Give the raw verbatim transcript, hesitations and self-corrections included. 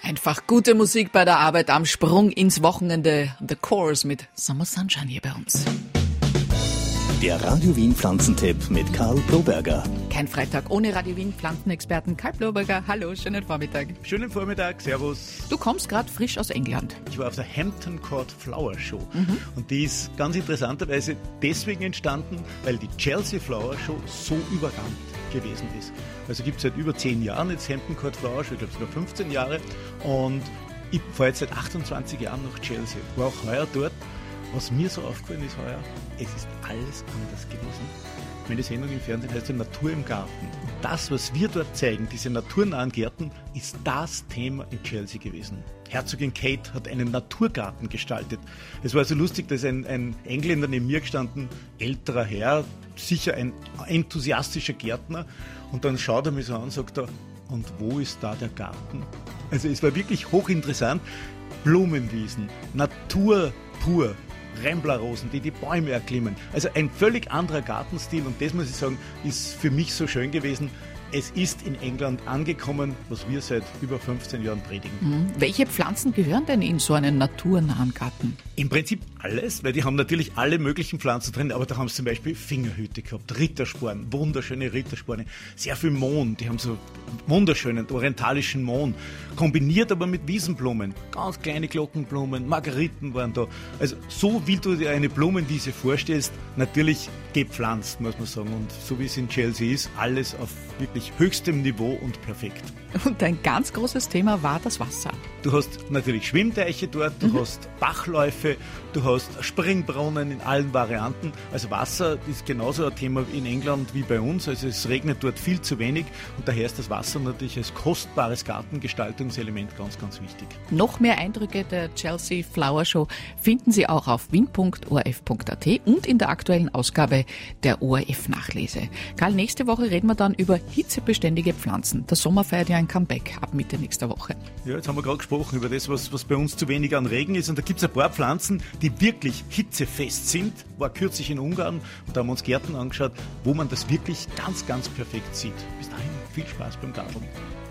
Einfach gute Musik bei der Arbeit am Sprung ins Wochenende. The Course mit Summer Sunshine hier bei uns. Der Radio Wien Pflanzentipp mit Karl Bloberger. Kein Freitag ohne Radio Wien Pflanzenexperten Karl Bloberger. Hallo, schönen Vormittag. Schönen Vormittag, servus. Du kommst gerade frisch aus England. Ich war auf der Hampton Court Flower Show mhm. und die ist ganz interessanterweise deswegen entstanden, weil die Chelsea Flower Show so überrannt gewesen ist. Also gibt es seit über zehn Jahren jetzt Hampton Court Flower Show, ich glaube sogar fünfzehn Jahre, und ich fahre jetzt seit achtundzwanzig Jahren nach Chelsea. War auch heuer dort. Was mir so aufgefallen ist heuer, es ist alles anders gewesen. Meine Sendung im Fernsehen heißt ja Natur im Garten. Und das, was wir dort zeigen, diese naturnahen Gärten, ist das Thema in Chelsea gewesen. Herzogin Kate hat einen Naturgarten gestaltet. Es war so lustig, dass ein, ein Engländer neben mir gestanden, älterer Herr, sicher ein enthusiastischer Gärtner, und dann schaut er mich so an und sagt er, und wo ist da der Garten? Also es war wirklich hochinteressant. Blumenwiesen, Natur pur. Ramblerrosen, die die Bäume erklimmen. Also ein völlig anderer Gartenstil, und das, muss ich sagen, ist für mich so schön gewesen. Es ist in England angekommen, was wir seit über fünfzehn Jahren predigen. Mhm. Welche Pflanzen gehören denn in so einen naturnahen Garten? Im Prinzip alles, weil die haben natürlich alle möglichen Pflanzen drin, aber da haben sie zum Beispiel Fingerhüte gehabt, Rittersporen, wunderschöne Rittersporen, sehr viel Mohn, die haben so wunderschönen orientalischen Mohn, kombiniert aber mit Wiesenblumen, ganz kleine Glockenblumen, Margeriten waren da. Also so wie du dir eine Blumenwiese vorstellst, natürlich gepflanzt, muss man sagen, und so wie es in Chelsea ist, alles auf wirklich höchstem Niveau und perfekt. Und ein ganz großes Thema war das Wasser. Du hast natürlich Schwimmteiche dort, du mhm. hast Bachläufe, du hast Springbrunnen in allen Varianten. Also Wasser ist genauso ein Thema in England wie bei uns. Also es regnet dort viel zu wenig, und daher ist das Wasser natürlich als kostbares Gartengestaltungselement ganz, ganz wichtig. Noch mehr Eindrücke der Chelsea Flower Show finden Sie auch auf wien punkt o r f punkt a t und in der aktuellen Ausgabe der O R F-Nachlese. Karl, nächste Woche reden wir dann über hitzebeständige Pflanzen. Der Sommer feiert ja ein Comeback ab Mitte nächster Woche. Ja, jetzt haben wir gerade gesprochen über das, was, was bei uns zu wenig an Regen ist. Und da gibt es ein paar Pflanzen, die wirklich hitzefest sind. War kürzlich in Ungarn, und da haben wir uns Gärten angeschaut, wo man das wirklich ganz, ganz perfekt sieht. Bis dahin viel Spaß beim Garteln.